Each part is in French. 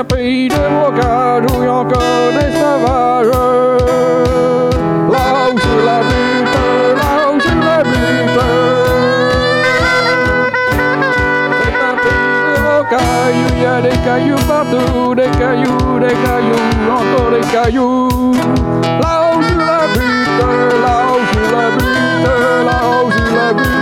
un pays de bocage où il y a encore des sauvages. Là où sur la butte, là où sur la butte. C'est un pays de bocage où il y a des cailloux partout, des cailloux, encore des cailloux. Là où sur la butte, là où sur la butte, là où sur la butte.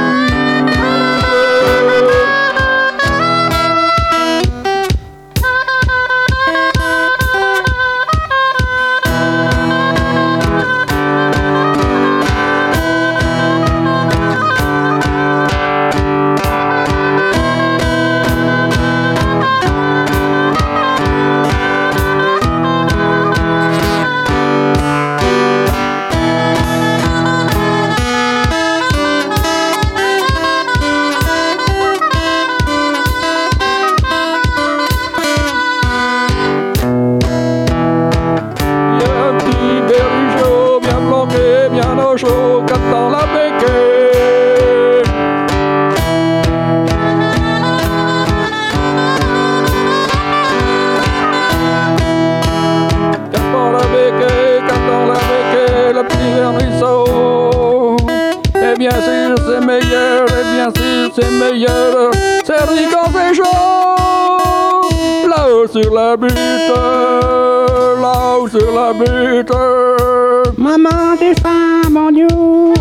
Chaud, qu'attend la béquée. Qu'attend la béquée, le petit vermisseau. Et bien sûr c'est meilleur, et bien sûr c'est meilleur, servi quand c'est chaud. Là-haut sur la butte, là-haut sur la butte. Maman, j'ai faim, mon Dieu.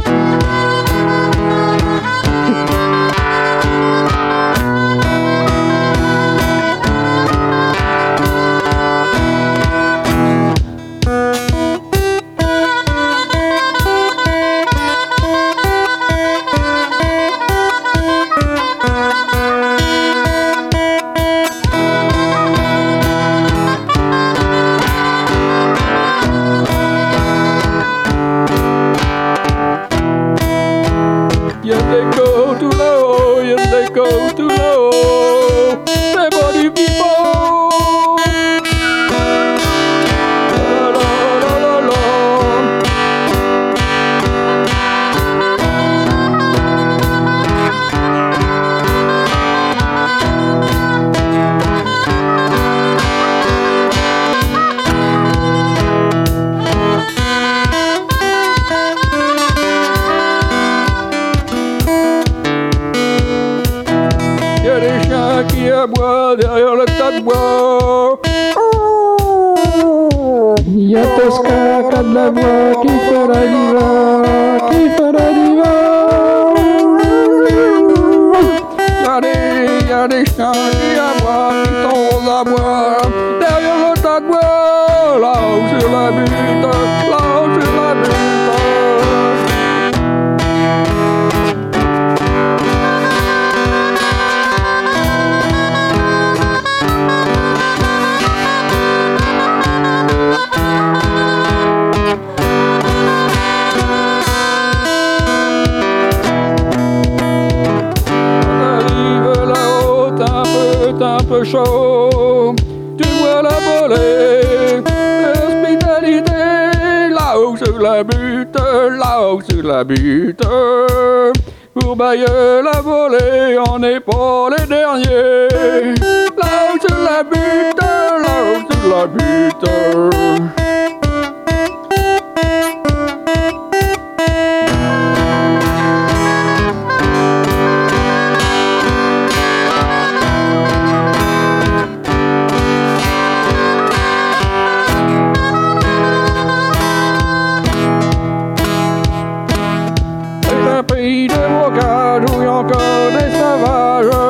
Go to low, yes they go to low. Everybody people. La la la la la. Des chiens qui aboient derrière le tas de bois. Il y a Tosca, qui a de la voix, qui fait la diva, qui fait la diva. Il y a des chiens qui aboient, qui sont aux abois derrière le tas de bois. Là-haut sur la butte, là-haut sur la butte. Un peu chaud, tu vois la volée, l'hospitalité, là-haut sur la butte, là-haut sur la butte. Pour bailler la volée, on n'est pas les derniers. Là-haut sur la butte, là-haut sur la butte. Un pays de bocage où il y a encore des sauvages.